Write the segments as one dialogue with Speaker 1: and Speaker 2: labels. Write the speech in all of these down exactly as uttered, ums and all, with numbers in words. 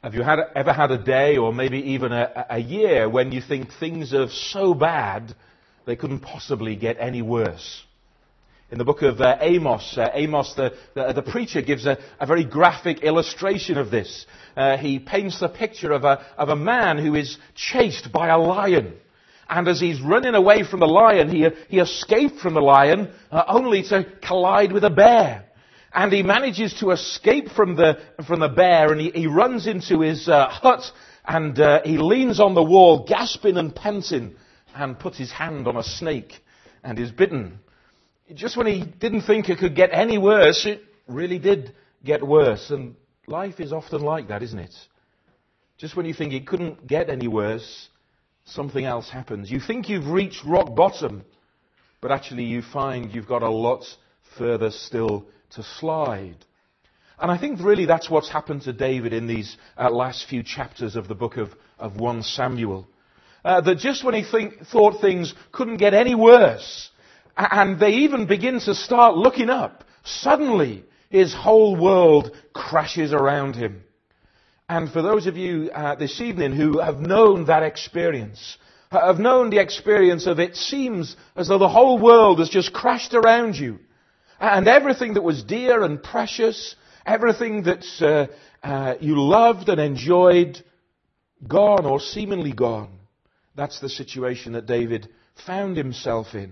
Speaker 1: Have you had, ever had a day or maybe even a, a year when you think things are so bad they couldn't possibly get any worse? In the book of uh, Amos, uh, Amos the, the, the preacher gives a, a very graphic illustration of this. Uh, he paints the picture of a, of a man who is chased by a lion. And as he's running away from the lion, he, he escaped from the lion uh, only to collide with a bear. And he manages to escape from the, from the bear, and he, he runs into his uh, hut, and uh, he leans on the wall, gasping and panting, and puts his hand on a snake and is bitten. Just when he didn't think it could get any worse, it really did get worse. And life is often like that, isn't it? Just when you think it couldn't get any worse, something else happens. You think you've reached rock bottom, but actually you find you've got a lot further still to slide. And I think really that's what's happened to David in these uh, last few chapters of the book of, of First Samuel. Uh, that just when he think, thought things couldn't get any worse, and they even begin to start looking up, suddenly his whole world crashes around him. And for those of you uh, this evening who have known that experience, have known the experience of it seems as though the whole world has just crashed around you, and everything that was dear and precious, everything that uh, uh, you loved and enjoyed, gone or seemingly gone. That's the situation that David found himself in.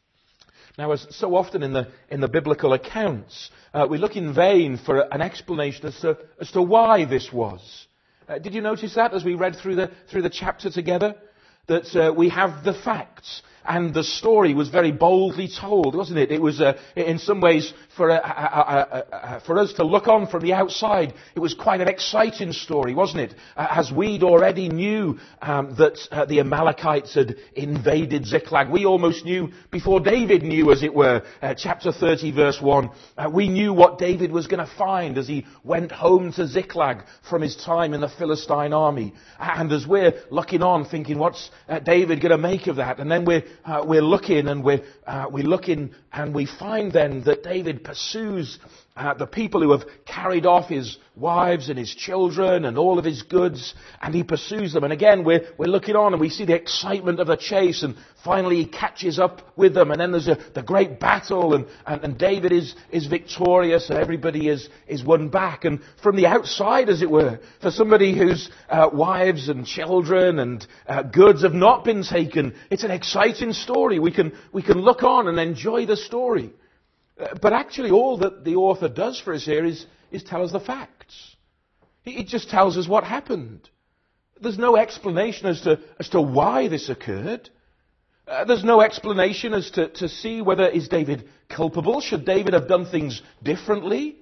Speaker 1: Now, as so often in the in the biblical accounts, uh, we look in vain for an explanation as to as to why this was. Uh, did you notice that as we read through the through the chapter together, that uh, we have the facts and the story was very boldly told, wasn't it? It was uh, in some ways for uh, uh, uh, uh, for us to look on from the outside. It was quite an exciting story, wasn't it? Uh, as we'd already knew um, that uh, the Amalekites had invaded Ziklag. We almost knew before David knew, as it were. Uh, chapter thirty, verse one. Uh, we knew what David was going to find as he went home to Ziklag from his time in the Philistine army. And as we're looking on, thinking, what's uh, David going to make of that? And then we're Uh, we're looking and we're, uh, we're looking and we find then that David pursues uh, the people who have carried off his wives and his children and all of his goods, and he pursues them. And again, we're, we're looking on and we see the excitement of the chase, and finally he catches up with them, and then there's a, the great battle, and, and, and David is, is victorious, and everybody is, is won back. And from the outside, as it were, for somebody whose uh, wives and children and uh, goods have not been taken, it's an exciting story. We can, we can look on and enjoy the story. Uh, but actually all that the author does for us here is, is tell us the facts. He, he just tells us what happened. There's no explanation as to, as to why this occurred. Uh, there's no explanation as to, to see whether is David culpable. Should David have done things differently?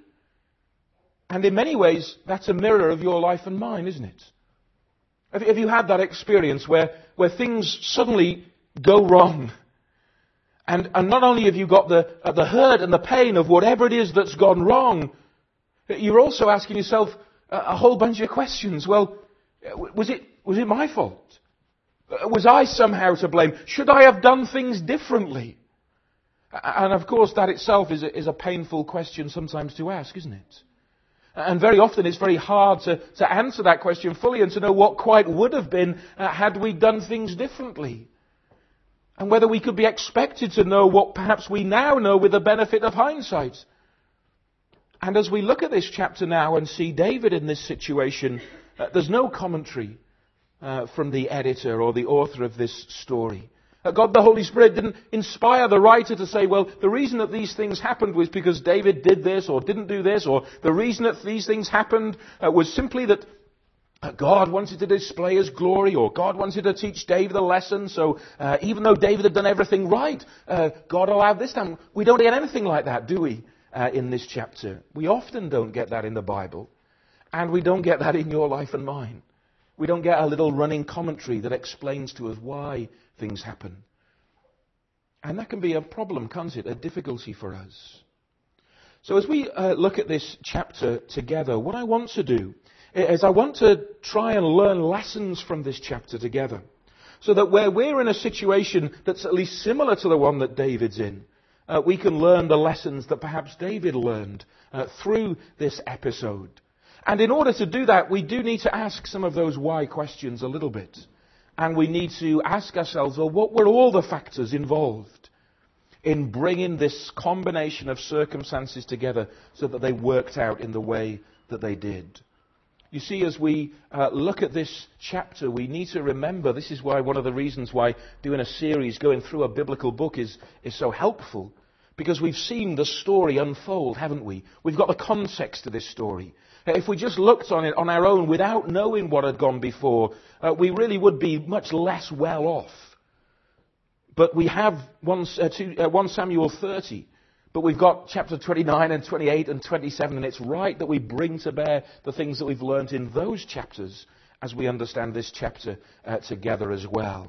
Speaker 1: And in many ways, that's a mirror of your life and mine, isn't it? Have, have you had that experience where, where things suddenly go wrong? And, and not only have you got the, uh, the hurt and the pain of whatever it is that's gone wrong, you're also asking yourself a, a whole bunch of questions. Well, was it, was it my fault? Was I somehow to blame? Should I have done things differently? And of course that itself is a, is a painful question sometimes to ask, isn't it? And very often it's very hard to, to answer that question fully and to know what quite would have been uh, had we done things differently. And whether we could be expected to know what perhaps we now know with the benefit of hindsight. And as we look at this chapter now and see David in this situation, uh, there's no commentary uh, from the editor or the author of this story. Uh, God the Holy Spirit didn't inspire the writer to say, well, the reason that these things happened was because David did this or didn't do this, or the reason that these things happened uh, was simply that God wanted to display His glory, or God wanted to teach David a lesson, so uh, even though David had done everything right, uh, God allowed this time. We don't get anything like that, do we, uh, in this chapter? We often don't get that in the Bible, and we don't get that in your life and mine. We don't get a little running commentary that explains to us why things happen. And that can be a problem, can't it? A difficulty for us. So as we uh, look at this chapter together, what I want to do is I want to try and learn lessons from this chapter together. So that where we're in a situation that's at least similar to the one that David's in, uh, we can learn the lessons that perhaps David learned uh, through this episode. And in order to do that, we do need to ask some of those why questions a little bit. And we need to ask ourselves, well, what were all the factors involved in bringing this combination of circumstances together so that they worked out in the way that they did? You see, as we uh, look at this chapter, we need to remember, this is why one of the reasons why doing a series, going through a biblical book is, is so helpful. Because we've seen the story unfold, haven't we? We've got the context to this story. If we just looked on it on our own without knowing what had gone before, uh, we really would be much less well off. But we have one, uh, two, uh, First Samuel thirty. But we've got chapter twenty-nine and twenty-eight and twenty-seven, and it's right that we bring to bear the things that we've learnt in those chapters as we understand this chapter uh, together as well.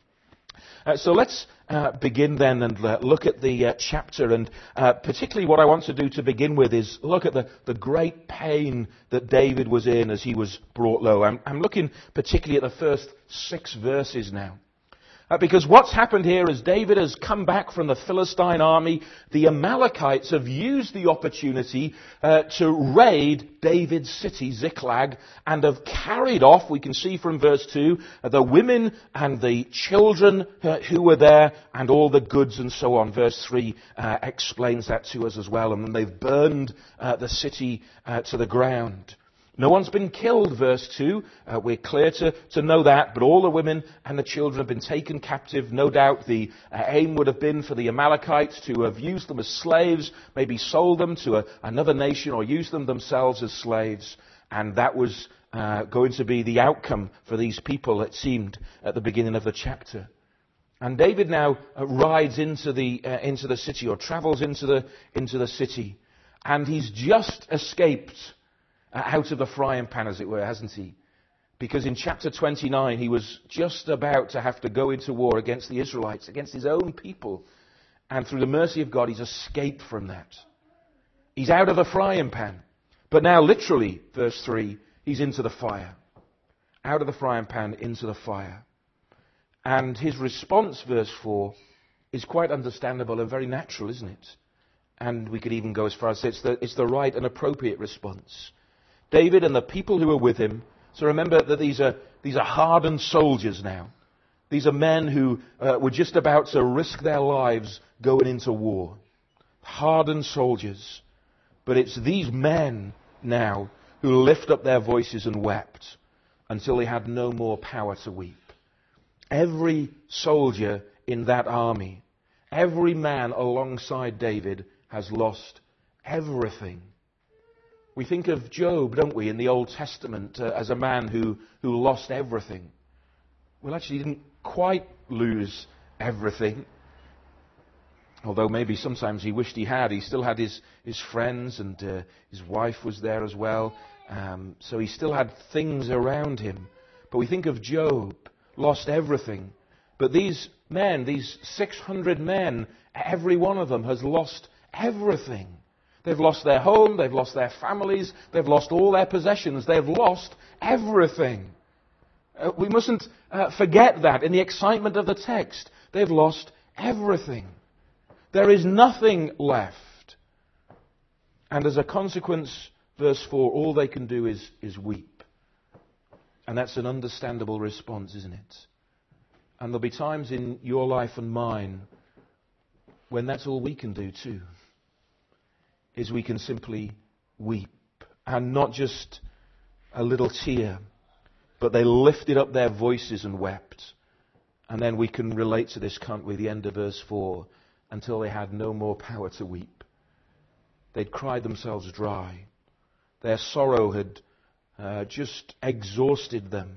Speaker 1: Uh, so let's uh, begin then and uh, look at the uh, chapter, and uh, particularly what I want to do to begin with is look at the, the great pain that David was in as he was brought low. I'm, I'm looking particularly at the first six verses now. Uh, because what's happened here is David has come back from the Philistine army. The Amalekites have used the opportunity uh, to raid David's city, Ziklag, and have carried off, we can see from verse two, uh, the women and the children uh, who were there, and all the goods and so on. Verse three uh, explains that to us as well. And then they've burned uh, the city uh, to the ground. No one's been killed, verse two. Uh, we're clear to, to know that, but all the women and the children have been taken captive. No doubt the uh, aim would have been for the Amalekites to have used them as slaves, maybe sold them to a, another nation or used them themselves as slaves. And that was uh, going to be the outcome for these people, it seemed, at the beginning of the chapter. And David now uh, rides into the, uh, into the city, or travels into the, into the city. And he's just escaped out of the frying pan, as it were, hasn't he? Because in chapter twenty-nine, he was just about to have to go into war against the Israelites, against his own people. And through the mercy of God, he's escaped from that. He's out of the frying pan. But now, literally, verse three, he's into the fire. Out of the frying pan, into the fire. And his response, verse four, is quite understandable and very natural, isn't it? And we could even go as far as to say it's the, it's the right and appropriate response. David and the people who are with him, so remember that these are, these are hardened soldiers now. These are men who uh, were just about to risk their lives going into war. Hardened soldiers. But it's these men now who lift up their voices and wept until they had no more power to weep. Every soldier in that army, every man alongside David has lost everything. We think of Job, don't we, in the Old Testament uh, as a man who, who lost everything. Well, actually, he didn't quite lose everything. Although maybe sometimes he wished he had. He still had his, his friends, and uh, his wife was there as well. Um, so he still had things around him. But we think of Job, lost everything. But these men, these six hundred men, every one of them has lost everything. They've lost their home, they've lost their families, they've lost all their possessions, they've lost everything. Uh, we mustn't uh, forget that in the excitement of the text. They've lost everything. There is nothing left. And as a consequence, verse four, all they can do is, is weep. And that's an understandable response, isn't it? And there'll be times in your life and mine when that's all we can do too. Is we can simply weep. And not just a little tear, but they lifted up their voices and wept. And then we can relate to this, can't we? The end of verse four. Until they had no more power to weep. They'd cried themselves dry. Their sorrow had uh, just exhausted them.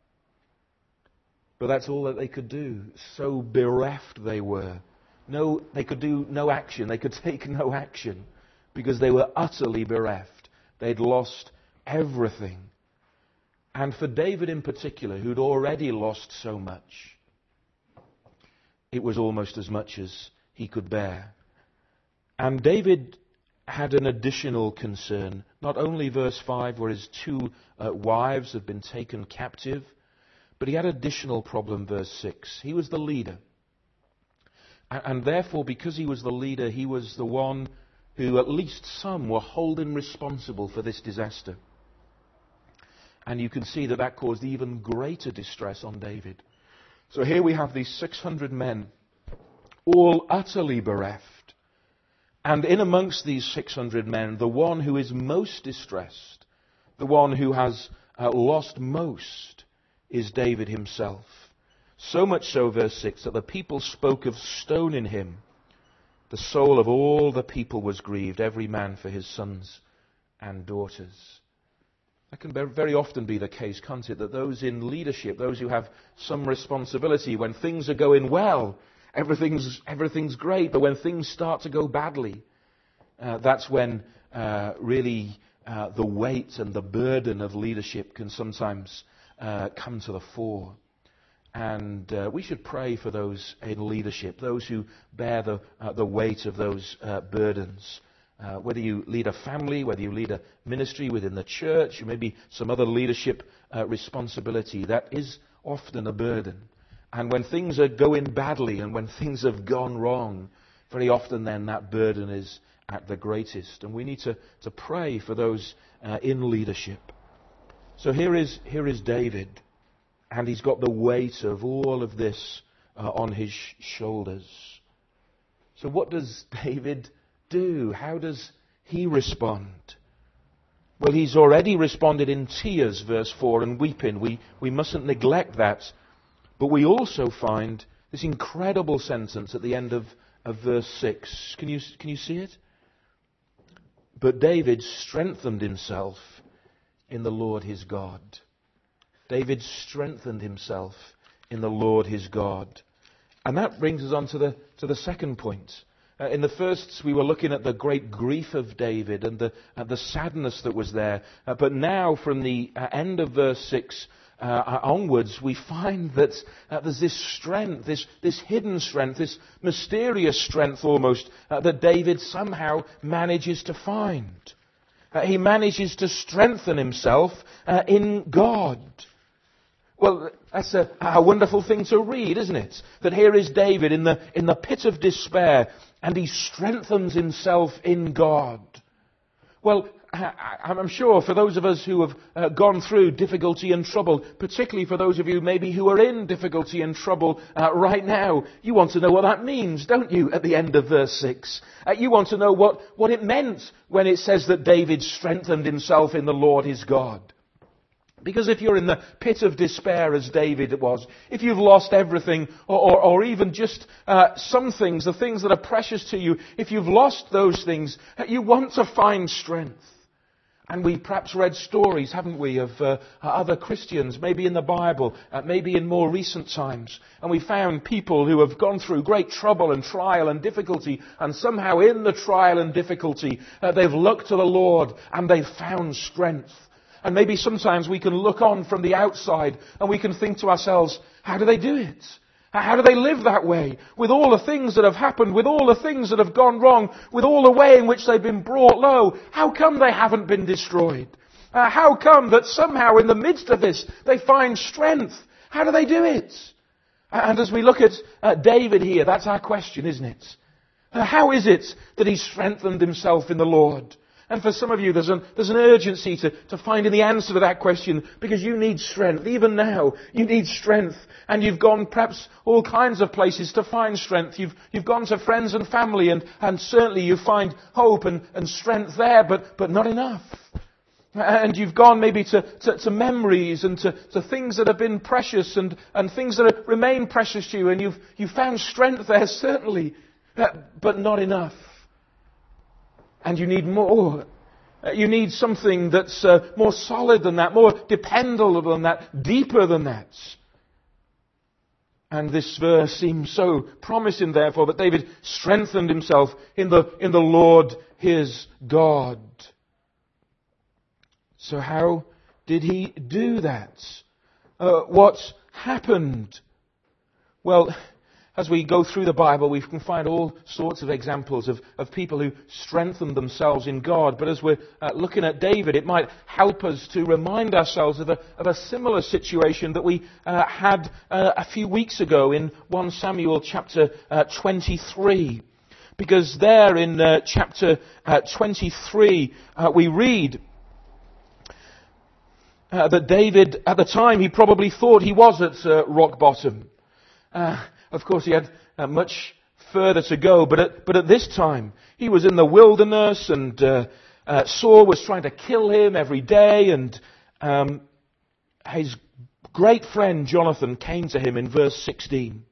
Speaker 1: But that's all that they could do. So bereft they were. No, they could do no action. They could take no action. Because they were utterly bereft. They'd lost everything. And for David in particular, who'd already lost so much, it was almost as much as he could bear. And David had an additional concern. Not only verse five, where his two uh, wives had been taken captive, but he had an additional problem, verse six. He was the leader. And, and therefore, because he was the leader, he was the one who at least some were holding responsible for this disaster. And you can see that that caused even greater distress on David. So here we have these six hundred men, all utterly bereft. And in amongst these six hundred men, the one who is most distressed, the one who has uh, lost most, is David himself. So much so, verse six, that the people spoke of stoning him. The soul of all the people was grieved, every man for his sons and daughters. That can very often be the case, can't it? That those in leadership, those who have some responsibility, when things are going well, everything's, everything's great. But when things start to go badly, uh, that's when uh, really uh, the weight and the burden of leadership can sometimes uh, come to the fore. And uh, we should pray for those in leadership, those who bear the, uh, the weight of those uh, burdens. Uh, whether you lead a family, whether you lead a ministry within the church, or maybe some other leadership uh, responsibility, that is often a burden. And when things are going badly and when things have gone wrong, very often then that burden is at the greatest. And we need to, to pray for those uh, in leadership. So here is, here is David, and he's got the weight of all of this uh, on his sh- shoulders. So what does David do? How does he respond? Well, he's already responded in tears, verse four, and weeping. We, we mustn't neglect that. But we also find this incredible sentence at the end of, of verse six. Can you, can you see it? But David strengthened himself in the Lord his God. David strengthened himself in the Lord his God. And that brings us on to the, to the second point. Uh, in the first, we were looking at the great grief of David and the, uh, the sadness that was there. Uh, but now, from the uh, end of verse six uh, onwards, we find that uh, there's this strength, this, this hidden strength, this mysterious strength almost, uh, that David somehow manages to find. Uh, he manages to strengthen himself uh, in God. Well, that's a, a wonderful thing to read, isn't it? That here is David in the, in the pit of despair, and he strengthens himself in God. Well, I, I'm sure for those of us who have uh, gone through difficulty and trouble, particularly for those of you maybe who are in difficulty and trouble uh, right now, you want to know what that means, don't you, at the end of verse six? Uh, you want to know what, what it meant when it says that David strengthened himself in the Lord his God. Because if you're in the pit of despair as David was, if you've lost everything, or, or, or even just uh, some things, the things that are precious to you, if you've lost those things, you want to find strength. And we perhaps read stories, haven't we, of uh, other Christians, maybe in the Bible, uh, maybe in more recent times. And we found people who have gone through great trouble and trial and difficulty, and somehow in the trial and difficulty, uh, they've looked to the Lord and they've found strength. And maybe sometimes we can look on from the outside and we can think to ourselves, how do they do it? How do they live that way? With all the things that have happened, with all the things that have gone wrong, with all the way in which they've been brought low, how come they haven't been destroyed? Uh, how come that somehow in the midst of this they find strength? How do they do it? And as we look at uh, David here, that's our question, isn't it? Uh, how is it that he strengthened himself in the Lord? And for some of you, there's an, there's an urgency to, to finding the answer to that question, because you need strength. Even now, you need strength. And you've gone perhaps all kinds of places to find strength. You've, you've gone to friends and family, and, and certainly you find hope and, and strength there, but, but not enough. And you've gone maybe to, to, to memories and to, to things that have been precious and, and things that have remained precious to you, and you've, you've found strength there, certainly, but not enough. And you need more. You need something that's uh, more solid than that, more dependable than that, deeper than that. And this verse seems so promising, therefore, that David strengthened himself in the, in the Lord his God. So how did he do that? Uh, what happened? Well, as we go through the Bible, we can find all sorts of examples of, of people who strengthened themselves in God. But as we're uh, looking at David, it might help us to remind ourselves of a, of a similar situation that we uh, had uh, a few weeks ago in First Samuel chapter uh, twenty-three. Because there in uh, chapter uh, twenty-three, uh, we read uh, that David, at the time, he probably thought he was at uh, rock bottom. Uh, of course, he had uh, much further to go, but at, but at this time, he was in the wilderness, and uh, uh, Saul was trying to kill him every day, and um, his great friend Jonathan came to him in verse sixteen.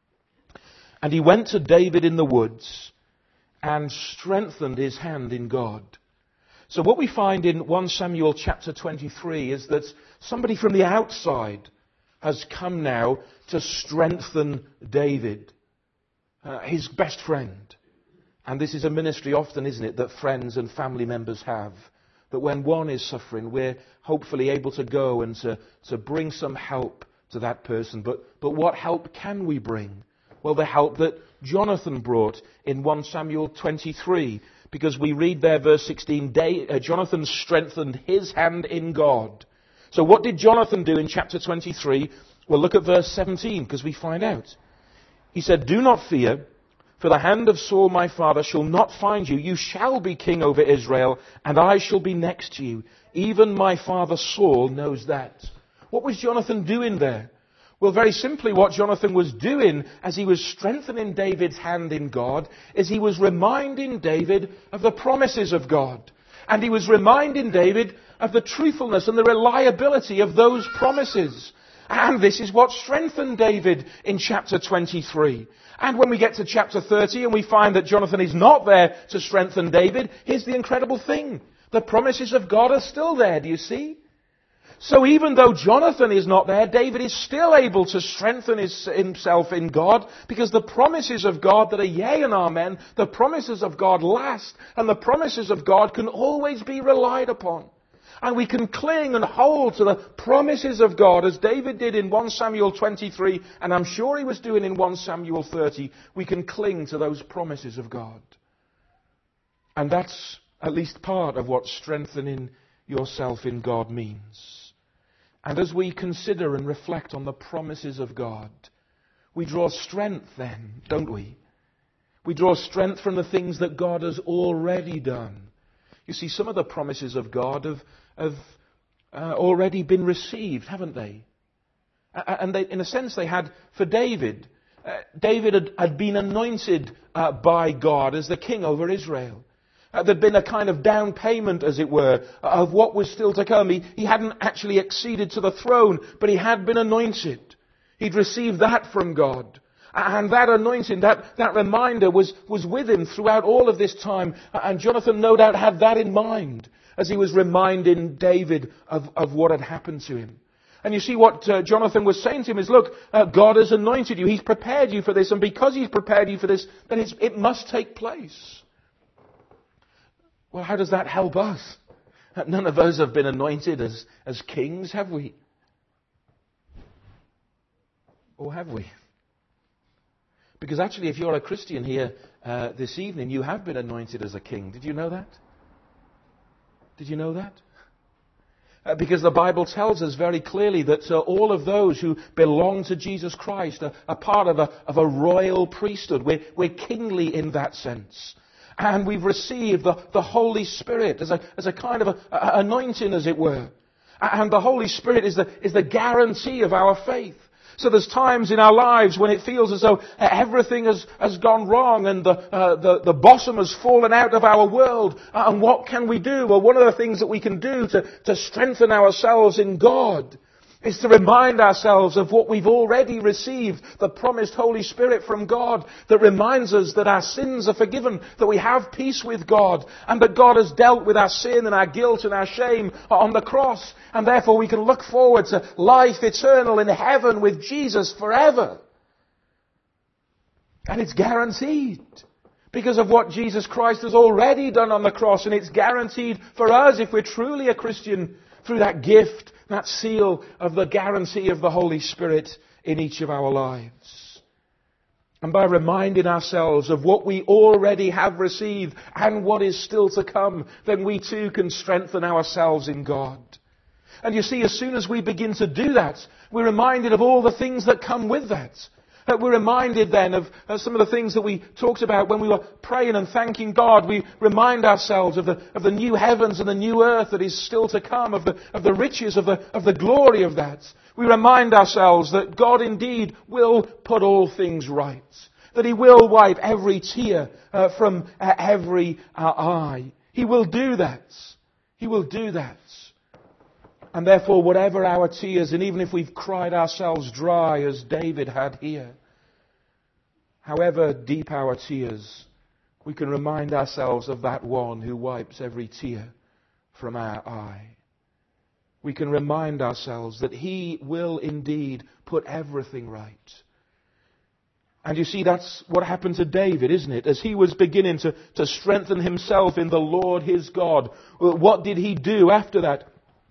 Speaker 1: And he went to David in the woods and strengthened his hand in God. So what we find in First Samuel chapter twenty-three is that somebody from the outside has come now to strengthen David, uh, his best friend. And this is a ministry often, isn't it, that friends and family members have. That when one is suffering, we're hopefully able to go and to, to bring some help to that person. But, but what help can we bring? Well, the help that Jonathan brought in First Samuel twenty-three. Because we read there, verse sixteen, Jonathan strengthened his hand in God. So what did Jonathan do in chapter twenty-three? Well, look at verse seventeen, because we find out. He said, "Do not fear, for the hand of Saul my father shall not find you. You shall be king over Israel, and I shall be next to you. Even my father Saul knows that." What was Jonathan doing there? Well, very simply, what Jonathan was doing as he was strengthening David's hand in God is he was reminding David of the promises of God. And he was reminding David of the truthfulness and the reliability of those promises. And this is what strengthened David in chapter twenty-three. And when we get to chapter thirty and we find that Jonathan is not there to strengthen David, here's the incredible thing. The promises of God are still there, do you see? So even though Jonathan is not there, David is still able to strengthen his, himself in God, because the promises of God that are yea and amen, the promises of God last, and the promises of God can always be relied upon. And we can cling and hold to the promises of God, as David did in First Samuel twenty-three, and I'm sure he was doing in First Samuel thirty. We can cling to those promises of God. And that's at least part of what strengthening yourself in God means. And as we consider and reflect on the promises of God, we draw strength then, don't we? We draw strength from the things that God has already done. You see, some of the promises of God have, have uh, already been received, haven't they? Uh, and they, in a sense, they had for David. Uh, David had, had been anointed uh, by God as the king over Israel. Uh, there'd been a kind of down payment, as it were, of what was still to come. He, he hadn't actually acceded to the throne, but he had been anointed. He'd received that from God. And that anointing, that, that reminder was, was with him throughout all of this time. And Jonathan no doubt had that in mind as he was reminding David of, of what had happened to him. And you see what uh, Jonathan was saying to him is, look, uh, God has anointed you. He's prepared you for this. And because he's prepared you for this, then it's, it must take place. Well, how does that help us? None of us have been anointed as, as kings, have we? Or have we? Because actually, if you're a Christian here uh, this evening, you have been anointed as a king. Did you know that? Did you know that? Uh, because the Bible tells us very clearly that uh, all of those who belong to Jesus Christ are, are part of a, of a royal priesthood. We're, we're kingly in that sense. And we've received the, the Holy Spirit as a, as a kind of a, a anointing, as it were. And the Holy Spirit is the, is the guarantee of our faith. So there's times in our lives when it feels as though everything has, has gone wrong and the, uh, the, the bottom has fallen out of our world. And what can we do? Well, one of the things that we can do to, to strengthen ourselves in God is to remind ourselves of what we've already received, the promised Holy Spirit from God that reminds us that our sins are forgiven, that we have peace with God, and that God has dealt with our sin and our guilt and our shame on the cross, and therefore we can look forward to life eternal in heaven with Jesus forever. And it's guaranteed because of what Jesus Christ has already done on the cross, and it's guaranteed for us if we're truly a Christian through that gift, that seal of the guarantee of the Holy Spirit in each of our lives. And by reminding ourselves of what we already have received and what is still to come, then we too can strengthen ourselves in God. And you see, as soon as we begin to do that, we're reminded of all the things that come with that. Uh, we're reminded then of uh, some of the things that we talked about when we were praying and thanking God. We remind ourselves of the, of the new heavens and the new earth that is still to come, of the, of the riches, of the, of the glory of that. We remind ourselves that God indeed will put all things right. That He will wipe every tear uh, from uh, every uh, eye. He will do that. He will do that. And therefore, whatever our tears, and even if we've cried ourselves dry as David had here, however deep our tears, we can remind ourselves of that one who wipes every tear from our eye. We can remind ourselves that He will indeed put everything right. And you see, that's what happened to David, isn't it? As he was beginning to, to strengthen himself in the Lord his God, what did he do after that?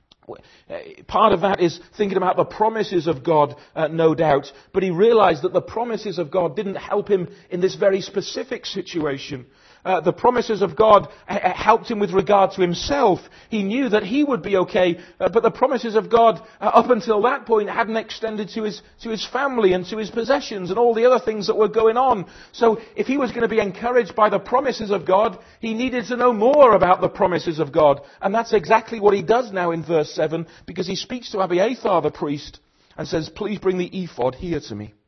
Speaker 1: Part of that is thinking about the promises of God, uh, no doubt. But he realized that the promises of God didn't help him in this very specific situation. Uh, the promises of God uh, helped him with regard to himself. He knew that he would be okay, uh, but the promises of God uh, up until that point hadn't extended to his to his family and to his possessions and all the other things that were going on. So if he was going to be encouraged by the promises of God, he needed to know more about the promises of God. And that's exactly what he does now in verse seven, because he speaks to Abiathar the priest and says, "Please bring the ephod here to me."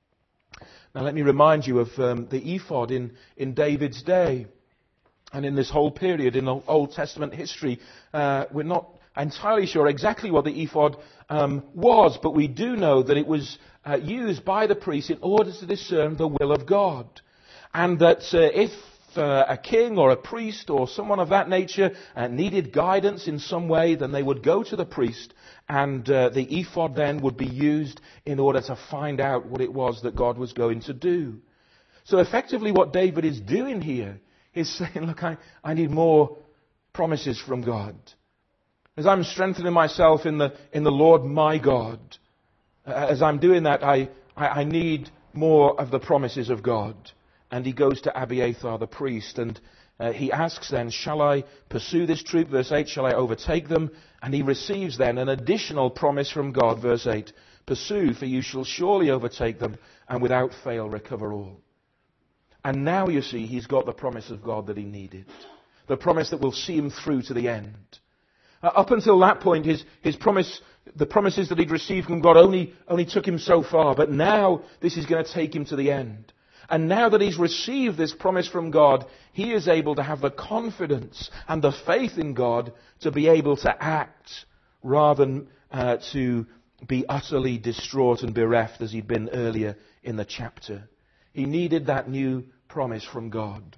Speaker 1: Now let me remind you of um, the ephod in, in David's day. And in this whole period in Old Testament history, uh, we're not entirely sure exactly what the ephod um, was, but we do know that it was uh, used by the priest in order to discern the will of God. And that uh, if uh, a king or a priest or someone of that nature uh, needed guidance in some way, then they would go to the priest, and uh, the ephod then would be used in order to find out what it was that God was going to do. So effectively what David is doing here is saying, look, I, I need more promises from God. As I'm strengthening myself in the in the Lord my God, uh, as I'm doing that, I, I, I need more of the promises of God. And he goes to Abiathar the priest, and uh, he asks then, shall I pursue this troop? Verse eight, shall I overtake them? And he receives then an additional promise from God, verse eight, pursue, for you shall surely overtake them, and without fail recover all. And now you see, he's got the promise of God that he needed. The promise that will see him through to the end. Uh, up until that point, his, his promise, the promises that he'd received from God only, only took him so far. But now, this is going to take him to the end. And now that he's received this promise from God, he is able to have the confidence and the faith in God to be able to act rather than uh, to be utterly distraught and bereft as he'd been earlier in the chapter. He needed that new promise from God.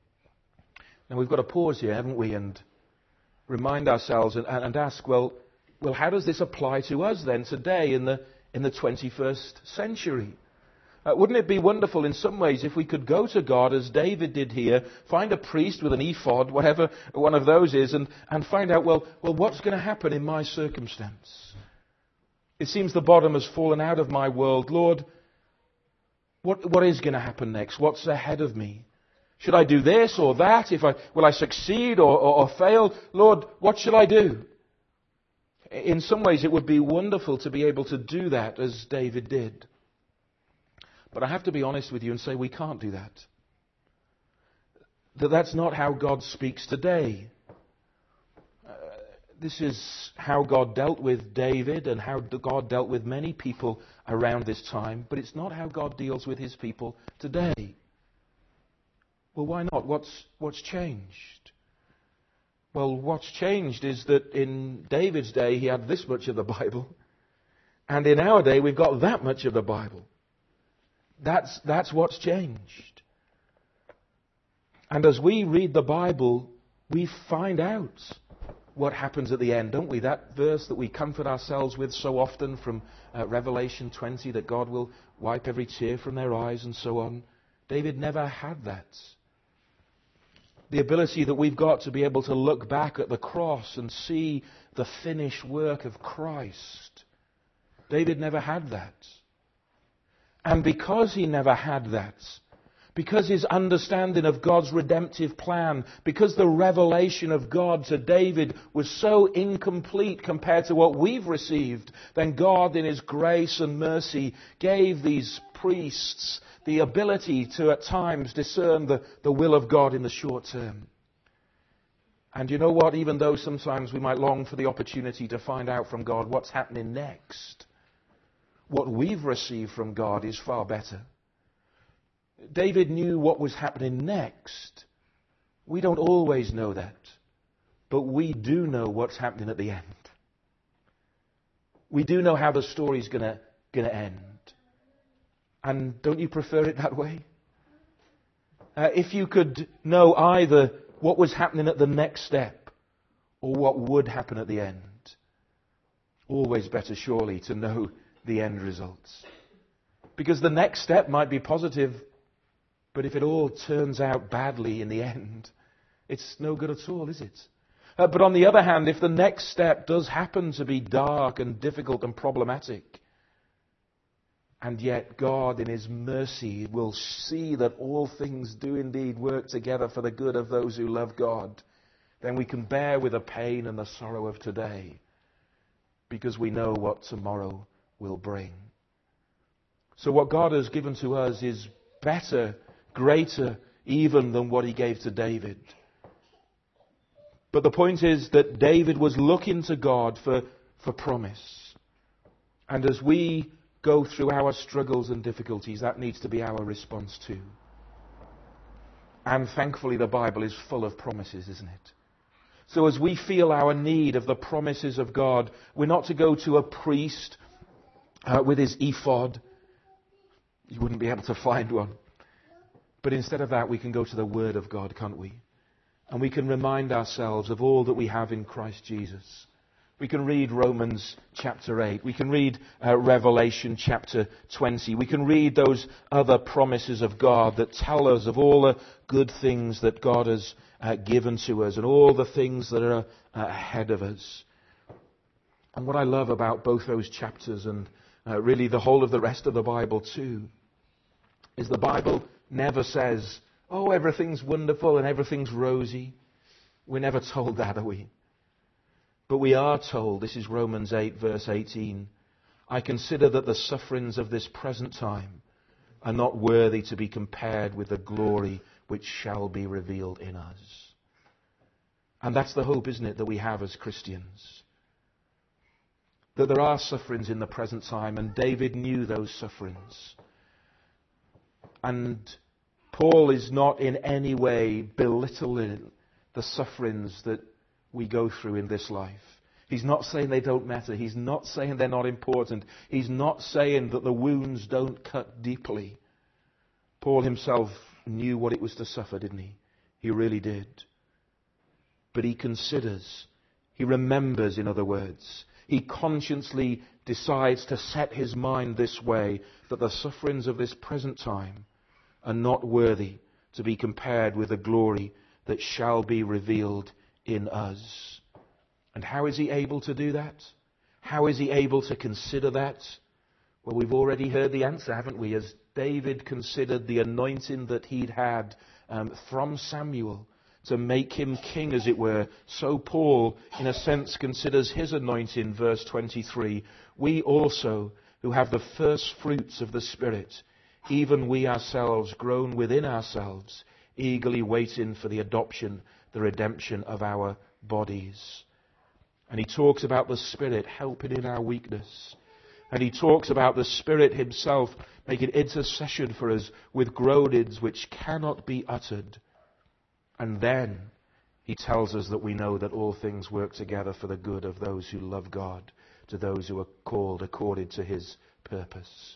Speaker 1: Now we've got to pause here, haven't we, and remind ourselves and, and ask, well, well, how does this apply to us then today in the in the twenty-first century? Uh, wouldn't it be wonderful in some ways if we could go to God as David did here, find a priest with an ephod, whatever one of those is, and, and find out, well, well, what's going to happen in my circumstance? It seems the bottom has fallen out of my world. Lord, what, what is going to happen next? What's ahead of me? Should I do this or that? If I, will I succeed or, or, or fail? Lord, what should I do? In some ways it would be wonderful to be able to do that as David did. But I have to be honest with you and say we can't do that. That that's not how God speaks today. Uh, this is how God dealt with David and how God dealt with many people around this time. But it's not how God deals with his people today. Well, why not? What's, what's changed? Well, what's changed is that in David's day he had this much of the Bible. And in our day we've got that much of the Bible. That's, that's what's changed. And as we read the Bible, we find out what happens at the end, don't we? That verse that we comfort ourselves with so often from uh, Revelation twenty, that God will wipe every tear from their eyes and so on. David never had that. The ability that we've got to be able to look back at the cross and see the finished work of Christ. David never had that. And because he never had that, because his understanding of God's redemptive plan, because the revelation of God to David was so incomplete compared to what we've received, then God in his grace and mercy gave these priests the ability to at times discern the, the will of God in the short term. And you know what? Even though sometimes we might long for the opportunity to find out from God what's happening next, what we've received from God is far better. David knew what was happening next. We don't always know that, but we do know what's happening at the end. We do know how the story's going to going to end. And don't you prefer it that way? Uh, if you could know either what was happening at the next step or what would happen at the end, always better surely to know the end results. Because the next step might be positive, but if it all turns out badly in the end, it's no good at all, is it? Uh, but on the other hand, if the next step does happen to be dark and difficult and problematic, and yet God in His mercy will see that all things do indeed work together for the good of those who love God, then we can bear with the pain and the sorrow of today, because we know what tomorrow will bring. So what God has given to us is better, greater even than what He gave to David. But the point is that David was looking to God for, for promise. And as we go through our struggles and difficulties, that needs to be our response too. And thankfully the Bible is full of promises, isn't it? So as we feel our need of the promises of God, we're not to go to a priest uh, with his ephod. You wouldn't be able to find one. But instead of that, we can go to the Word of God, can't we? And we can remind ourselves of all that we have in Christ Jesus. We can read Romans chapter eight. We can read uh, Revelation chapter twenty. We can read those other promises of God that tell us of all the good things that God has uh, given to us and all the things that are uh, ahead of us. And what I love about both those chapters and uh, really the whole of the rest of the Bible too, is the Bible never says, oh, everything's wonderful and everything's rosy. We're never told that, are we? But we are told, this is Romans eight verse eighteen, I consider that the sufferings of this present time are not worthy to be compared with the glory which shall be revealed in us. And that's the hope, isn't it, that we have as Christians. That there are sufferings in the present time, and David knew those sufferings. And Paul is not in any way belittling the sufferings that we go through in this life. He's not saying they don't matter. He's not saying they're not important. He's not saying that the wounds don't cut deeply. Paul himself knew what it was to suffer, didn't he? He really did. But he considers, he remembers, in other words, he consciously decides to set his mind this way, that the sufferings of this present time are not worthy to be compared with the glory that shall be revealed in us. And how is he able to do that? How is he able to consider that? Well, we've already heard the answer, haven't we? As David considered the anointing that he'd had um, from Samuel to make him king, as it were, so Paul, in a sense, considers his anointing, verse twenty-three. We also, who have the first fruits of the Spirit, even we ourselves, grown within ourselves, eagerly waiting for the adoption, the redemption of our bodies. And he talks about the Spirit helping in our weakness. And he talks about the Spirit himself making intercession for us with groanings which cannot be uttered. And then he tells us that we know that all things work together for the good of those who love God, to those who are called according to his purpose.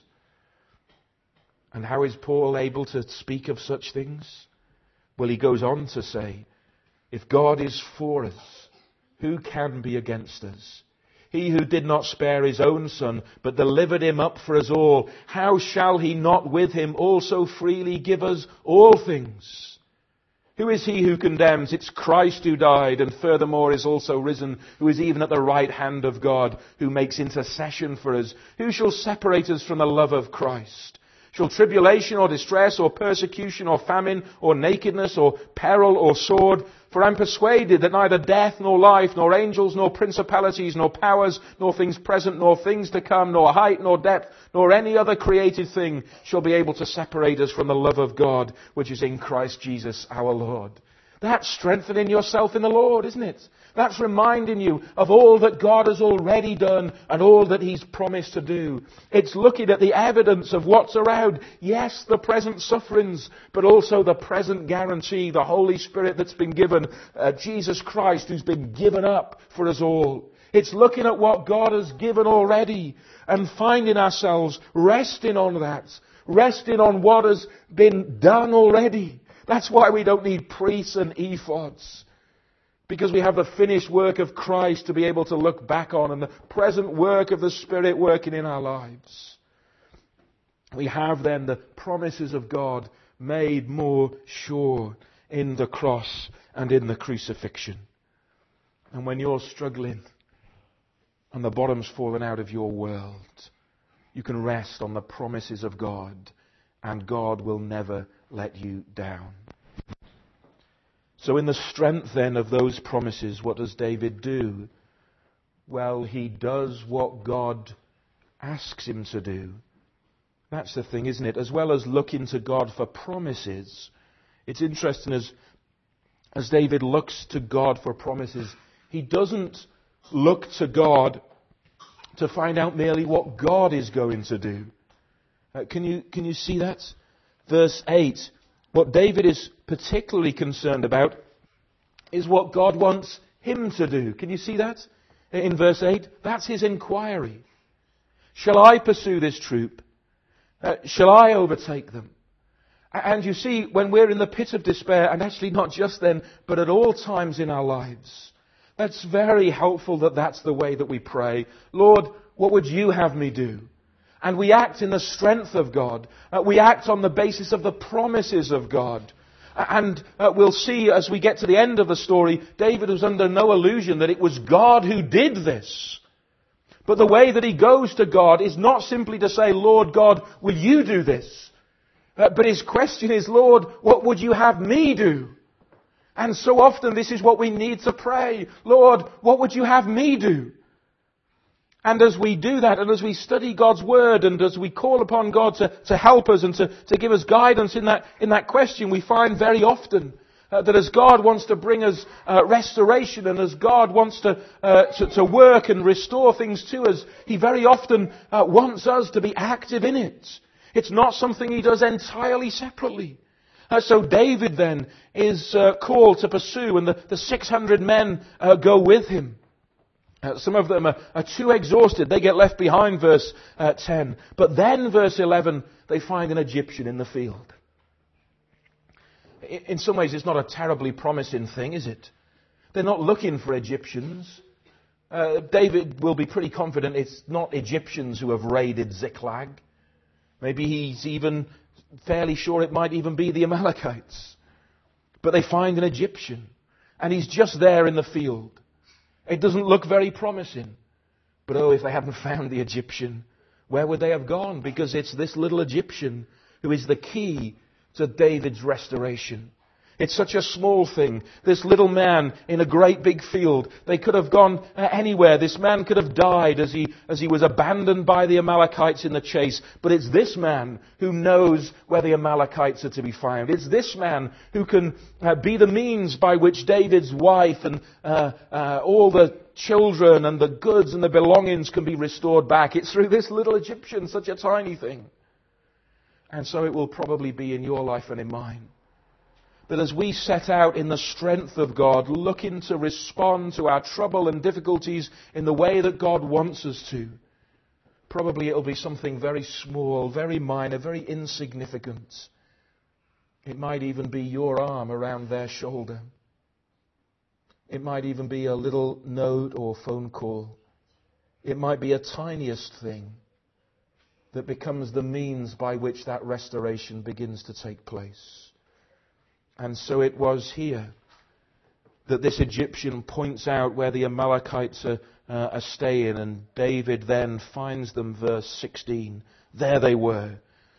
Speaker 1: And how is Paul able to speak of such things? Well, he goes on to say, if God is for us, who can be against us? He who did not spare his own Son, but delivered him up for us all, how shall he not with him also freely give us all things? Who is he who condemns? It's Christ who died, and furthermore is also risen, who is even at the right hand of God, who makes intercession for us. Who shall separate us from the love of Christ? Shall tribulation or distress or persecution or famine or nakedness or peril or sword? For I am persuaded that neither death nor life, nor angels, nor principalities, nor powers, nor things present, nor things to come, nor height, nor depth, nor any other created thing shall be able to separate us from the love of God, which is in Christ Jesus our Lord. That's strengthening yourself in the Lord, isn't it? That's reminding you of all that God has already done and all that He's promised to do. It's looking at the evidence of what's around. Yes, the present sufferings, but also the present guarantee, the Holy Spirit that's been given, uh, Jesus Christ who's been given up for us all. It's looking at what God has given already and finding ourselves resting on that, resting on what has been done already. That's why we don't need priests and ephods. Because we have the finished work of Christ to be able to look back on and the present work of the Spirit working in our lives. We have then the promises of God made more sure in the cross and in the crucifixion. And when you're struggling and the bottom's fallen out of your world, you can rest on the promises of God, and God will never let you down. So in the strength then of those promises, what does David do? Well, he does what God asks him to do. That's the thing, isn't it? As well as looking to God for promises, it's interesting as, as David looks to God for promises, he doesn't look to God to find out merely what God is going to do. Uh, can you, can you see that? Verse eight. What David is particularly concerned about is what God wants him to do. Can you see that? In verse eight, that's his inquiry. Shall I pursue this troop? Uh, shall I overtake them? And you see, when we're in the pit of despair, and actually not just then, but at all times in our lives, that's very helpful that that's the way that we pray. Lord, what would you have me do? And we act in the strength of God. Uh, we act on the basis of the promises of God. Uh, and uh, we'll see as we get to the end of the story, David was under no illusion that it was God who did this. But the way that he goes to God is not simply to say, Lord God, will you do this? Uh, but his question is, Lord, what would you have me do? And so often this is what we need to pray. Lord, what would you have me do? And as we do that, and as we study God's Word, and as we call upon God to, to help us and to, to give us guidance in that, in that question, we find very often uh, that as God wants to bring us uh, restoration, and as God wants to, uh, to, to work and restore things to us, He very often uh, wants us to be active in it. It's not something He does entirely separately. Uh, so David then is uh, called to pursue, and the, the six hundred men uh, go with him. Uh, some of them are, are too exhausted. They get left behind, verse uh, ten. But then, verse eleven, they find an Egyptian in the field. In, in some ways, it's not a terribly promising thing, is it? They're not looking for Egyptians. Uh, David will be pretty confident it's not Egyptians who have raided Ziklag. Maybe he's even fairly sure it might even be the Amalekites. But they find an Egyptian, and he's just there in the field. It doesn't look very promising. But oh, if they hadn't found the Egyptian, where would they have gone? Because it's this little Egyptian who is the key to David's restoration. It's such a small thing. This little man in a great big field. They could have gone uh, anywhere. This man could have died as he, as he was abandoned by the Amalekites in the chase. But it's this man who knows where the Amalekites are to be found. It's this man who can uh, be the means by which David's wife and uh, uh, all the children and the goods and the belongings can be restored back. It's through this little Egyptian, such a tiny thing. And so it will probably be in your life and in mine. That as we set out in the strength of God, looking to respond to our trouble and difficulties in the way that God wants us to, probably it'll be something very small, very minor, very insignificant. It might even be your arm around their shoulder. It might even be a little note or phone call. It might be a tiniest thing that becomes the means by which that restoration begins to take place. And so it was here that this Egyptian points out where the Amalekites are, uh, are staying, and David then finds them, verse sixteen. There they were,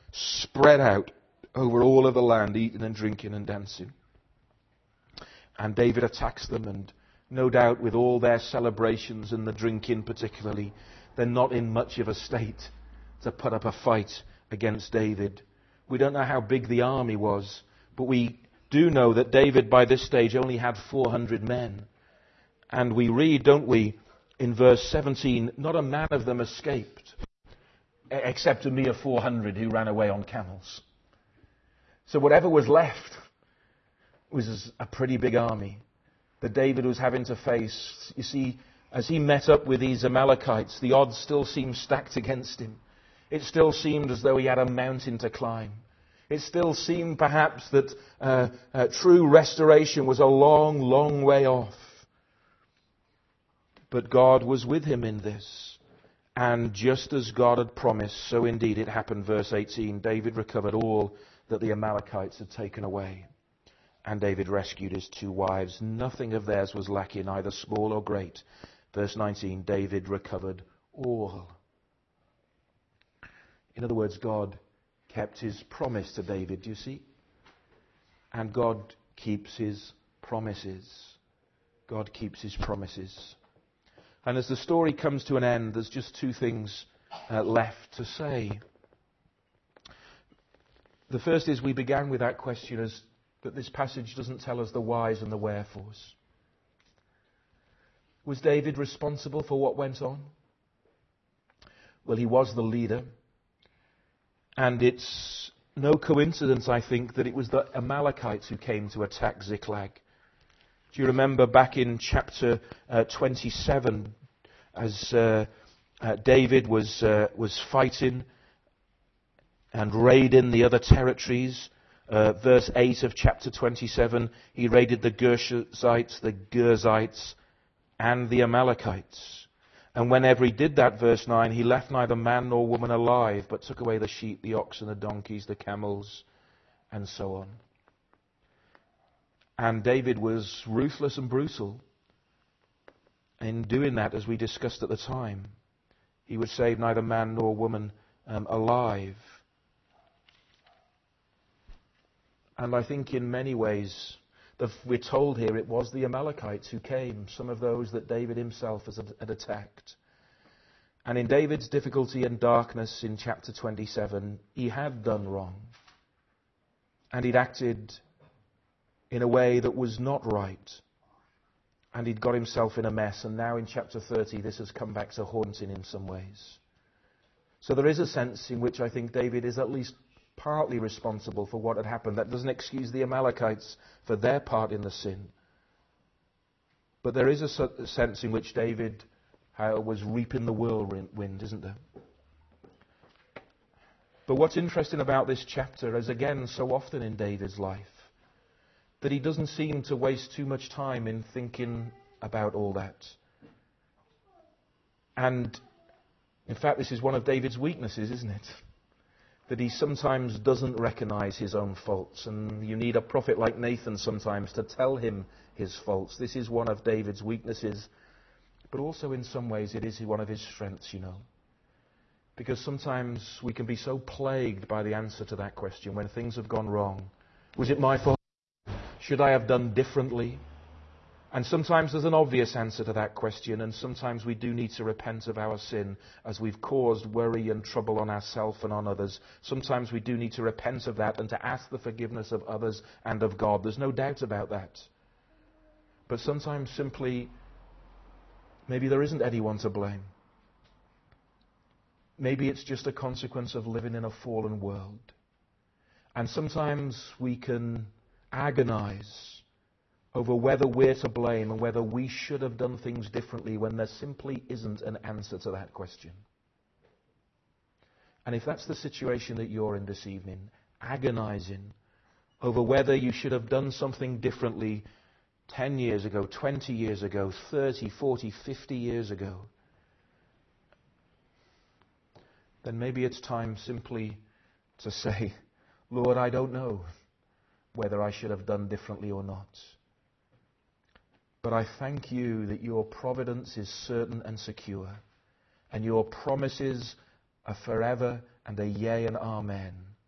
Speaker 1: spread out over all of the land, eating and drinking and dancing. And David attacks them, and no doubt with all their celebrations and the drinking particularly, they're not in much of a state to put up a fight against David. We don't know how big the army was, but we do know that David by this stage only had four hundred men. And we read, don't we, in verse seventeen, not a man of them escaped, except a mere four hundred who ran away on camels. So whatever was left was a pretty big army that David was having to face. You see, as he met up with these Amalekites, the odds still seemed stacked against him. It still seemed as though he had a mountain to climb. It still seemed perhaps that uh, uh, true restoration was a long, long way off. But God was with him in this. And just as God had promised, so indeed it happened. Verse eighteen, David recovered all that the Amalekites had taken away. And David rescued his two wives. Nothing of theirs was lacking, either small or great. Verse nineteen, David recovered all. In other words, God kept his promise to David, do you see? And God keeps his promises. God keeps his promises. And as the story comes to an end, there's just two things uh, left to say. The first is we began with that question as that this passage doesn't tell us the whys and the wherefores. Was David responsible for what went on? Well, he was the leader. And it's no coincidence, I think, that it was the Amalekites who came to attack Ziklag. Do you remember back in chapter uh, twenty-seven, as uh, uh, David was uh, was fighting and raiding the other territories? Uh, verse eight of chapter twenty-seven, he raided the Gershites, the Gerzites, and the Amalekites. And whenever he did that, verse nine, he left neither man nor woman alive, but took away the sheep, the oxen, the donkeys, the camels, and so on. And David was ruthless and brutal in doing that, as we discussed at the time. He would save neither man nor woman um, alive. And I think in many ways, the, we're told here it was the Amalekites who came, some of those that David himself has, had attacked. And in David's difficulty and darkness in chapter twenty-seven, he had done wrong. And he'd acted in a way that was not right. And he'd got himself in a mess. And now in chapter thirty, this has come back to haunt him in some ways. So there is a sense in which I think David is at least partly responsible for what had happened. That doesn't excuse the Amalekites for their part in the sin. But there is a sense in which David uh, was reaping the whirlwind, isn't there? But what's interesting about this chapter is, again, so often in David's life, that he doesn't seem to waste too much time in thinking about all that. And, in fact, this is one of David's weaknesses, isn't it? That he sometimes doesn't recognize his own faults, and you need a prophet like Nathan sometimes to tell him his faults. This is one of David's weaknesses, but also in some ways it is one of his strengths, you know. Because sometimes we can be so plagued by the answer to that question when things have gone wrong. Was it my fault? Should I have done differently? And sometimes there's an obvious answer to that question, and sometimes we do need to repent of our sin as we've caused worry and trouble on ourselves and on others. Sometimes we do need to repent of that and to ask the forgiveness of others and of God. There's no doubt about that. But sometimes simply, maybe there isn't anyone to blame. Maybe it's just a consequence of living in a fallen world. And sometimes we can agonize over whether we're to blame and whether we should have done things differently when there simply isn't an answer to that question. And if that's the situation that you're in this evening, agonizing over whether you should have done something differently ten years ago, twenty years ago, thirty, forty, fifty years ago, then maybe it's time simply to say, Lord, I don't know whether I should have done differently or not. But I thank you that your providence is certain and secure, and your promises are forever and a yea and amen.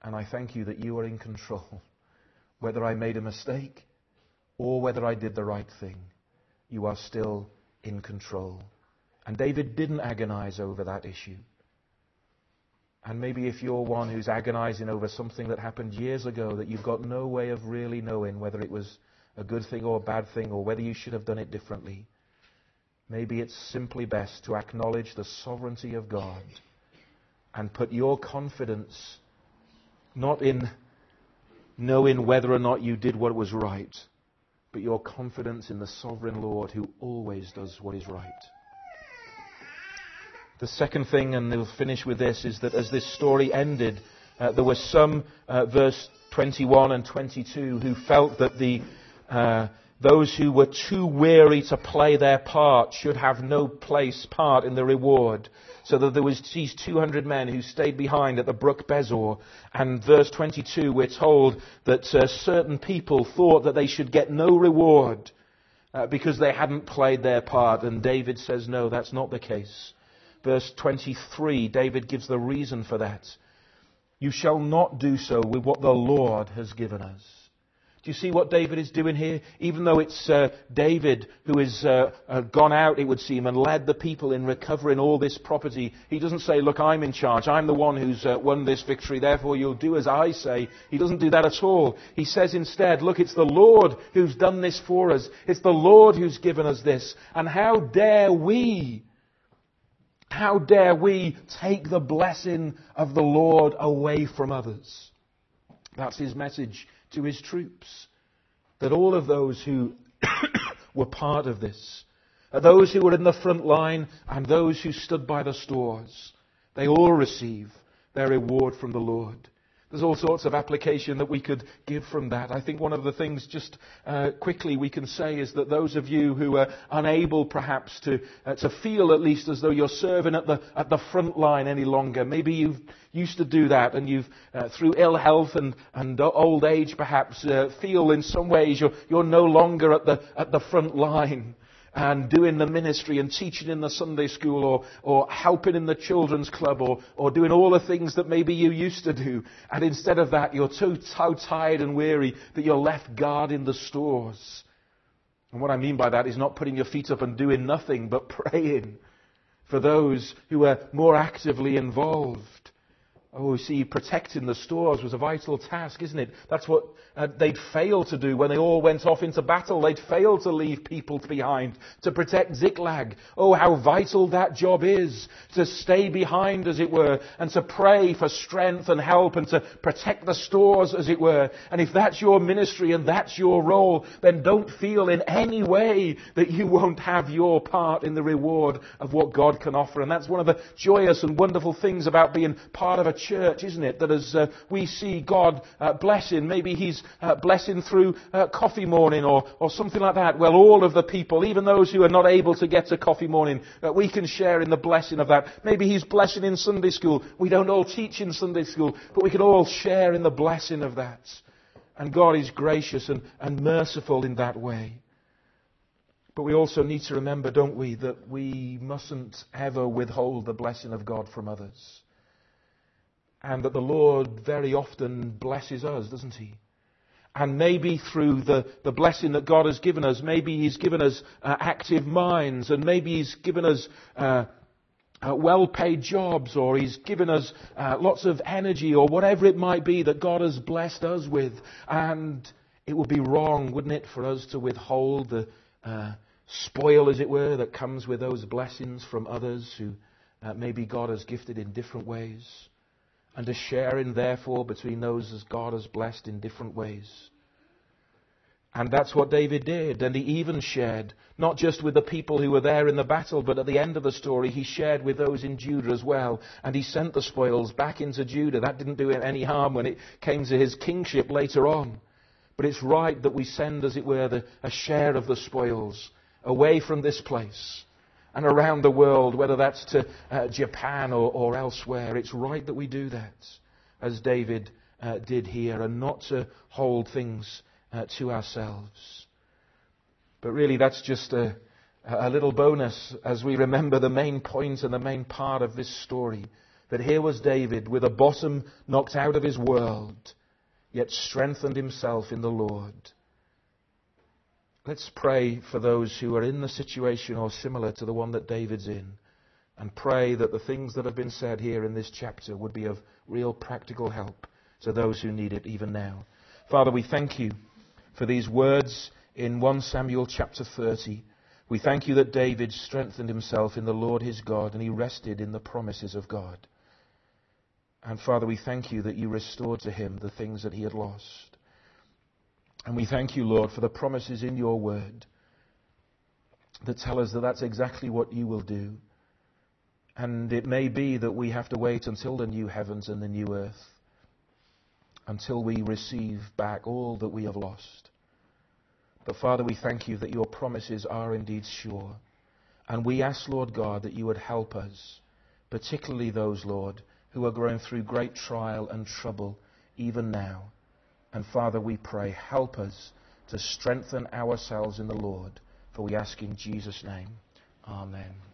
Speaker 1: And I thank you that you are in control. Whether I made a mistake or whether I did the right thing, you are still in control. And David didn't agonize over that issue. And maybe if you're one who's agonizing over something that happened years ago that you've got no way of really knowing whether it was a good thing or a bad thing or whether you should have done it differently, maybe it's simply best to acknowledge the sovereignty of God and put your confidence not in knowing whether or not you did what was right, but your confidence in the sovereign Lord who always does what is right. The second thing, and we'll finish with this, is that as this story ended, uh, there were some, uh, verse twenty-one and twenty-two, who felt that the uh, those who were too weary to play their part should have no place, part in the reward. So that there was these two hundred men who stayed behind at the brook Bezor. And verse twenty-two, we're told that uh, certain people thought that they should get no reward uh, because they hadn't played their part. And David says, no, that's not the case. Verse twenty-three, David gives the reason for that. You shall not do so with what the Lord has given us. Do you see what David is doing here? Even though it's uh, David who has uh, uh, gone out, it would seem, and led the people in recovering all this property, he doesn't say, look, I'm in charge. I'm the one who's uh, won this victory, therefore you'll do as I say. He doesn't do that at all. He says instead, look, it's the Lord who's done this for us. It's the Lord who's given us this. And how dare we... How dare we take the blessing of the Lord away from others? That's his message to his troops. That all of those who were part of this, those who were in the front line and those who stood by the stores, they all receive their reward from the Lord. There's all sorts of application that we could give from that. I think one of the things just uh, quickly we can say is that those of you who are unable perhaps to uh, to feel at least as though you're serving at the at the front line any longer. Maybe you've used to do that and you've uh, through ill health and, and old age perhaps uh, feel in some ways you're you're no longer at the at the front line. And doing the ministry and teaching in the Sunday school or, or helping in the children's club or, or doing all the things that maybe you used to do. And instead of that, you're too, so tired and weary that you're left guarding the stores. And what I mean by that is not putting your feet up and doing nothing, but praying for those who are more actively involved. Oh, see, protecting the stores was a vital task, isn't it? That's what uh, they'd failed to do when they all went off into battle. They'd failed to leave people behind to protect Ziklag. Oh, how vital that job is, to stay behind, as it were, and to pray for strength and help and to protect the stores, as it were. And if that's your ministry and that's your role, then don't feel in any way that you won't have your part in the reward of what God can offer. And that's one of the joyous and wonderful things about being part of a church, isn't it? That as uh, we see God uh, blessing, maybe He's uh, blessing through uh, coffee morning or, or something like that. Well, all of the people, even those who are not able to get to coffee morning, uh, we can share in the blessing of that. Maybe He's blessing in Sunday school. We don't all teach in Sunday school, but we can all share in the blessing of that. And God is gracious and, and merciful in that way. But we also need to remember, don't we, that we mustn't ever withhold the blessing of God from others. And that the Lord very often blesses us, doesn't He? And maybe through the, the blessing that God has given us, maybe He's given us uh, active minds, and maybe He's given us uh, uh, well-paid jobs, or He's given us uh, lots of energy, or whatever it might be that God has blessed us with. And it would be wrong, wouldn't it, for us to withhold the uh, spoil, as it were, that comes with those blessings from others who uh, maybe God has gifted in different ways. And to share in, therefore, between those as God has blessed in different ways. And that's what David did. And he even shared, not just with the people who were there in the battle, but at the end of the story, he shared with those in Judah as well. And he sent the spoils back into Judah. That didn't do him any harm when it came to his kingship later on. But it's right that we send, as it were, the, a share of the spoils away from this place. And around the world, whether that's to uh, Japan or, or elsewhere, it's right that we do that, as David uh, did here, and not to hold things uh, to ourselves. But really, that's just a, a little bonus as we remember the main point and the main part of this story, But here was David with a bottom knocked out of his world, yet strengthened himself in the Lord. Let's pray for those who are in the situation or similar to the one that David's in, and pray that the things that have been said here in this chapter would be of real practical help to those who need it even now. Father, we thank you for these words in First Samuel chapter thirty. We thank you that David strengthened himself in the Lord his God, and he rested in the promises of God. And Father, we thank you that you restored to him the things that he had lost. And we thank you, Lord, for the promises in your word that tell us that that's exactly what you will do. And it may be that we have to wait until the new heavens and the new earth, until we receive back all that we have lost. But Father, we thank you that your promises are indeed sure. And we ask, Lord God, that you would help us, particularly those, Lord, who are going through great trial and trouble even now. And Father, we pray, help us to strengthen ourselves in the Lord. For we ask in Jesus' name. Amen.